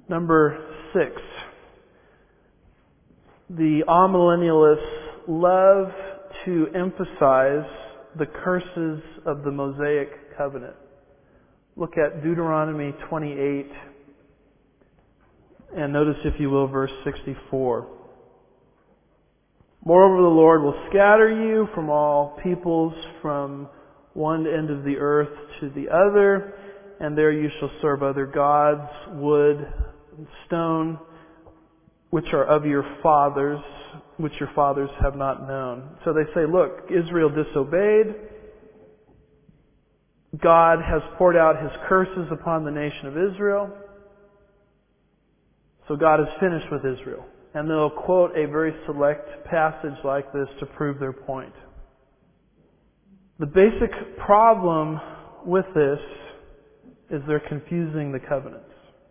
Number 6. The amillennialists love to emphasize the curses of the Mosaic covenant. Look at Deuteronomy 28 and notice, if you will, verse 64. Moreover, the Lord will scatter you from all peoples, from one end of the earth to the other, and there you shall serve other gods, wood and stone, which are of your fathers, which your fathers have not known. So they say, look, Israel disobeyed. God has poured out His curses upon the nation of Israel. So God is finished with Israel. And they'll quote a very select passage like this to prove their point. The basic problem with this is they're confusing the covenants.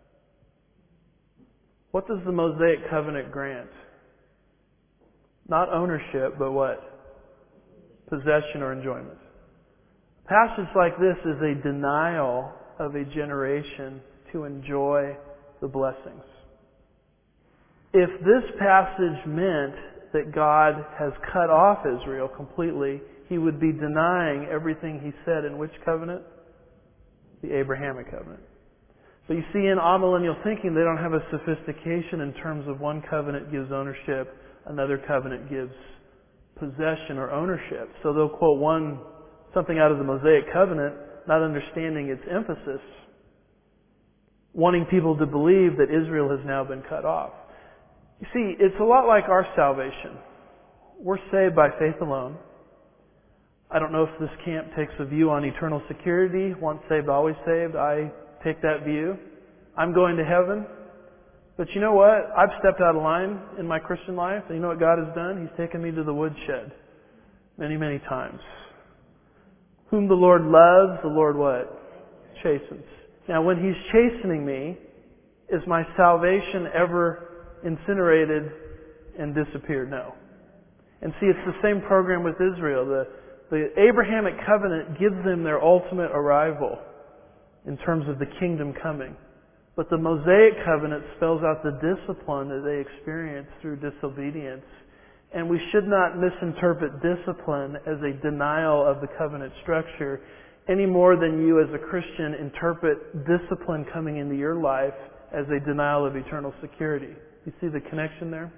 What does the Mosaic covenant grant? Not ownership, but what? Possession or enjoyment. A passage like this is a denial of a generation to enjoy the blessings. If this passage meant that God has cut off Israel completely, He would be denying everything He said in which covenant? The Abrahamic covenant. But you see, in amillennial thinking, they don't have a sophistication in terms of one covenant gives ownership, another covenant gives possession or ownership. So they'll quote something out of the Mosaic covenant, not understanding its emphasis, wanting people to believe that Israel has now been cut off. You see, it's a lot like our salvation. We're saved by faith alone. I don't know if this camp takes a view on eternal security, once saved, always saved. I take that view. I'm going to heaven. But you know what? I've stepped out of line in my Christian life. And you know what God has done? He's taken me to the woodshed many, many times. Whom the Lord loves, the Lord what? Chastens. Now, when He's chastening me, is my salvation ever incinerated and disappeared? No. And see, it's the same program with Israel. The Abrahamic covenant gives them their ultimate arrival in terms of the kingdom coming. But the Mosaic covenant spells out the discipline that they experience through disobedience. And we should not misinterpret discipline as a denial of the covenant structure any more than you as a Christian interpret discipline coming into your life as a denial of eternal security. You see the connection there?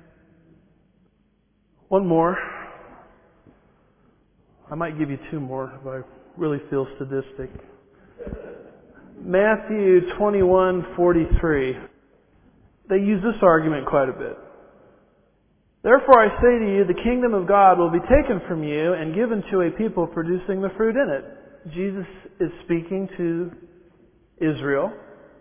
One more. I might give you 2 more if I really feel sadistic. Matthew 21:43. They use this argument quite a bit. Therefore I say to you, the kingdom of God will be taken from you and given to a people producing the fruit in it. Jesus is speaking to Israel.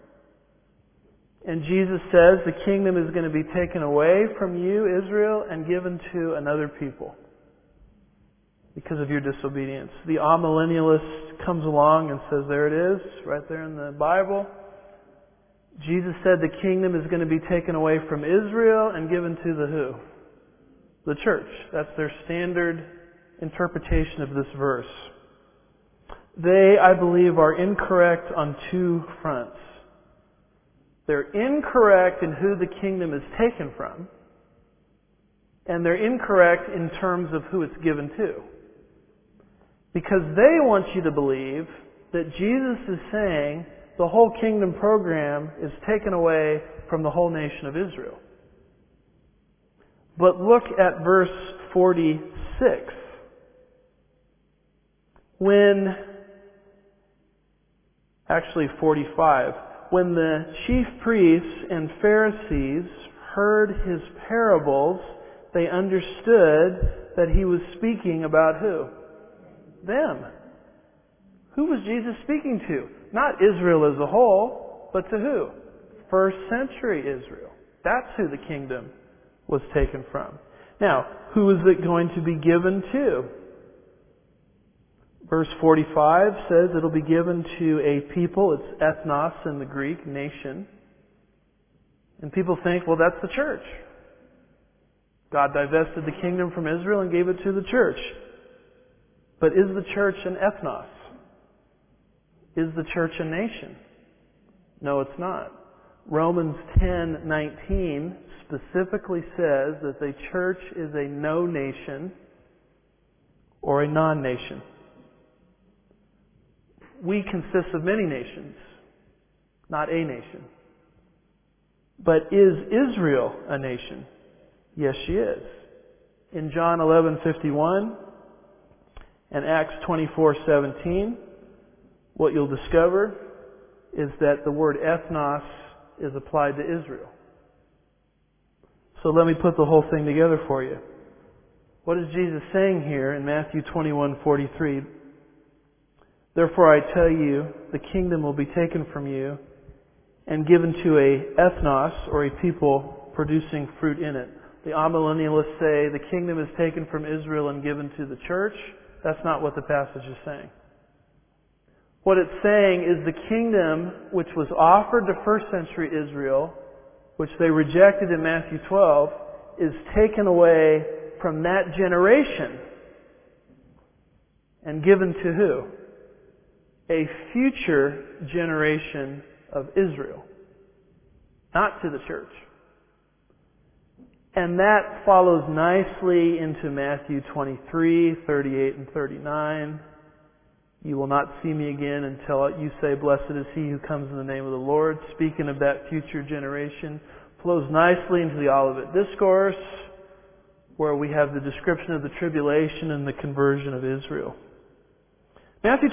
And Jesus says the kingdom is going to be taken away from you, Israel, and given to another people because of your disobedience. The amillennialist comes along and says, there it is, right there in the Bible. Jesus said the kingdom is going to be taken away from Israel and given to the who? The church. That's their standard interpretation of this verse. They, I believe, are incorrect on 2 fronts. They're incorrect in who the kingdom is taken from, and they're incorrect in terms of who it's given to. Because they want you to believe that Jesus is saying the whole kingdom program is taken away from the whole nation of Israel. But look at verse 46. Actually 45. When the chief priests and Pharisees heard His parables, they understood that He was speaking about who? Them. Who was Jesus speaking to? Not Israel as a whole, but to who? First century Israel. That's who the kingdom was taken from. Now, who is it going to be given to? Verse 45 says it'll be given to a people. It's ethnos in the Greek, nation. And people think, well, that's the church. God divested the kingdom from Israel and gave it to the church. But is the church an ethnos? Is the church a nation? No, it's not. Romans 10:19 specifically says that the church is a no nation or a non-nation. We consist of many nations, not a nation. But is Israel a nation? Yes, she is. In John 11:51 and Acts 24:17, what you'll discover is that the word ethnos is applied to Israel. So let me put the whole thing together for you. What is Jesus saying here in Matthew 21:43? Therefore I tell you, the kingdom will be taken from you and given to a ethnos, or a people producing fruit in it. The amillennialists say the kingdom is taken from Israel and given to the church. That's not what the passage is saying. What it's saying is the kingdom which was offered to first century Israel, which they rejected in Matthew 12, is taken away from that generation and given to who? A future generation of Israel, not to the church. And that follows nicely into Matthew 23:38 and 39. You will not see me again until you say, blessed is he who comes in the name of the Lord. Speaking of that future generation, flows nicely into the Olivet Discourse, where we have the description of the tribulation and the conversion of Israel. Matthew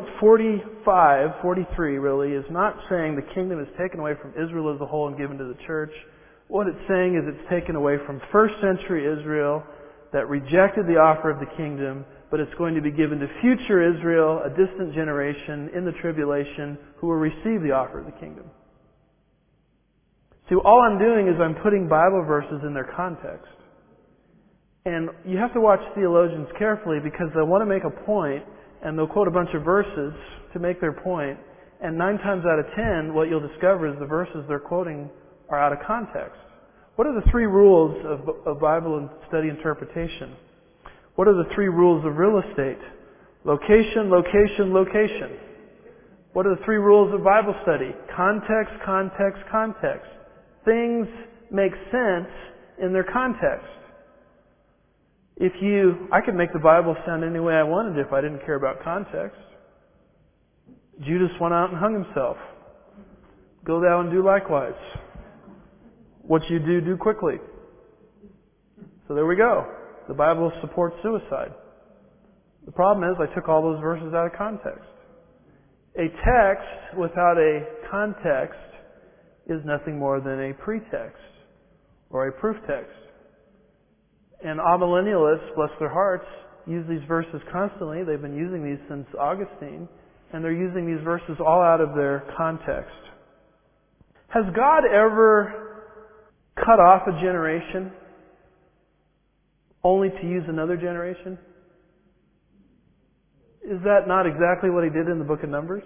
21:43 really is not saying the kingdom is taken away from Israel as a whole and given to the church. What it's saying is it's taken away from first century Israel that rejected the offer of the kingdom, but it's going to be given to future Israel, a distant generation in the tribulation, who will receive the offer of the kingdom. See, all I'm doing is I'm putting Bible verses in their context. And you have to watch theologians carefully because they'll want to make a point and they'll quote a bunch of verses to make their point. And 9 times out of 10, what you'll discover is the verses they're quoting are out of context. What are the 3 rules of Bible and study interpretation? What are the 3 rules of real estate? Location, location, location. What are the 3 rules of Bible study? Context, context, context. Things make sense in their context. I could make the Bible sound any way I wanted if I didn't care about context. Judas went out and hung himself. Go thou and do likewise. What you do, do quickly. So there we go. The Bible supports suicide. The problem is I took all those verses out of context. A text without a context is nothing more than a pretext or a proof text. And amillennialists, bless their hearts, use these verses constantly. They've been using these since Augustine, and they're using these verses all out of their context. Has God ever cut off a generation only to use another generation? Is that not exactly what He did in the book of Numbers?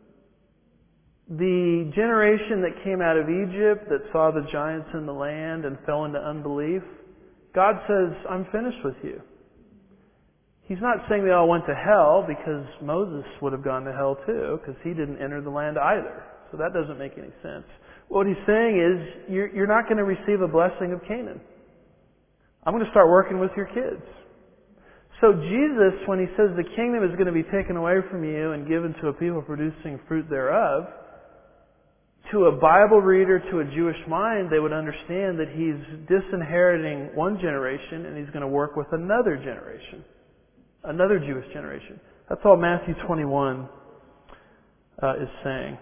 The generation that came out of Egypt, that saw the giants in the land and fell into unbelief, God says, I'm finished with you. He's not saying they all went to hell, because Moses would have gone to hell too, because he didn't enter the land either. So that doesn't make any sense. What He's saying is, you're not going to receive a blessing of Canaan. I'm going to start working with your kids. So Jesus, when He says the kingdom is going to be taken away from you and given to a people producing fruit thereof, to a Bible reader, to a Jewish mind, they would understand that He's disinheriting one generation and He's going to work with another generation. Another Jewish generation. That's all Matthew 21 is saying.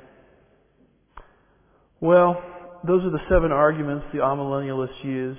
Well, those are the 7 arguments the amillennialists use.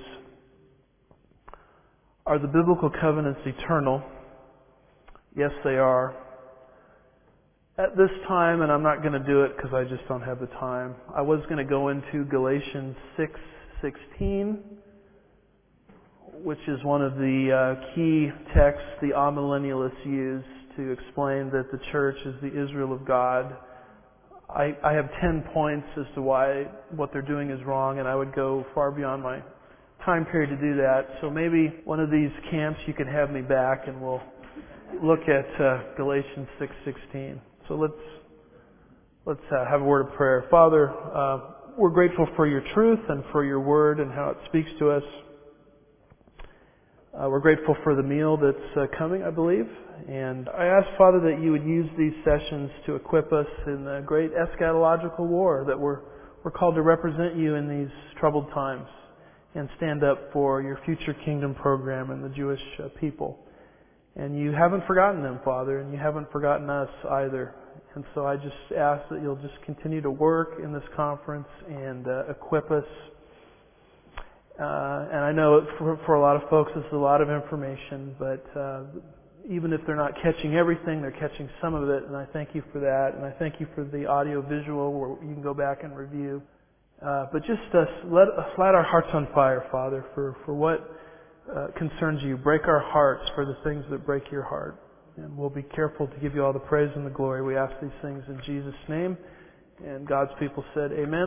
Are the biblical covenants eternal? Yes, they are. At this time, and I'm not going to do it because I just don't have the time, I was going to go into Galatians 6:16, which is one of the key texts the amillennialists use to explain that the church is the Israel of God. I have 10 points as to why what they're doing is wrong, and I would go far beyond my time period to do that. So maybe one of these camps you can have me back and we'll look at Galatians 6:16. So let's have a word of prayer. Father, we're grateful for your truth and for your word and how it speaks to us. We're grateful for the meal that's coming, I believe. And I ask, Father, that you would use these sessions to equip us in the great eschatological war that we're called to represent you in these troubled times and stand up for your future kingdom program and the Jewish people. And you haven't forgotten them, Father, and you haven't forgotten us either. And so I just ask that you'll just continue to work in this conference and equip us. And I know for a lot of folks this is a lot of information, but even if they're not catching everything, they're catching some of it, and I thank you for that. And I thank you for the audio-visual where you can go back and review. But just light our hearts on fire, Father, for what concerns you. Break our hearts for the things that break your heart. And we'll be careful to give you all the praise and the glory. We ask these things in Jesus' name. And God's people said, amen.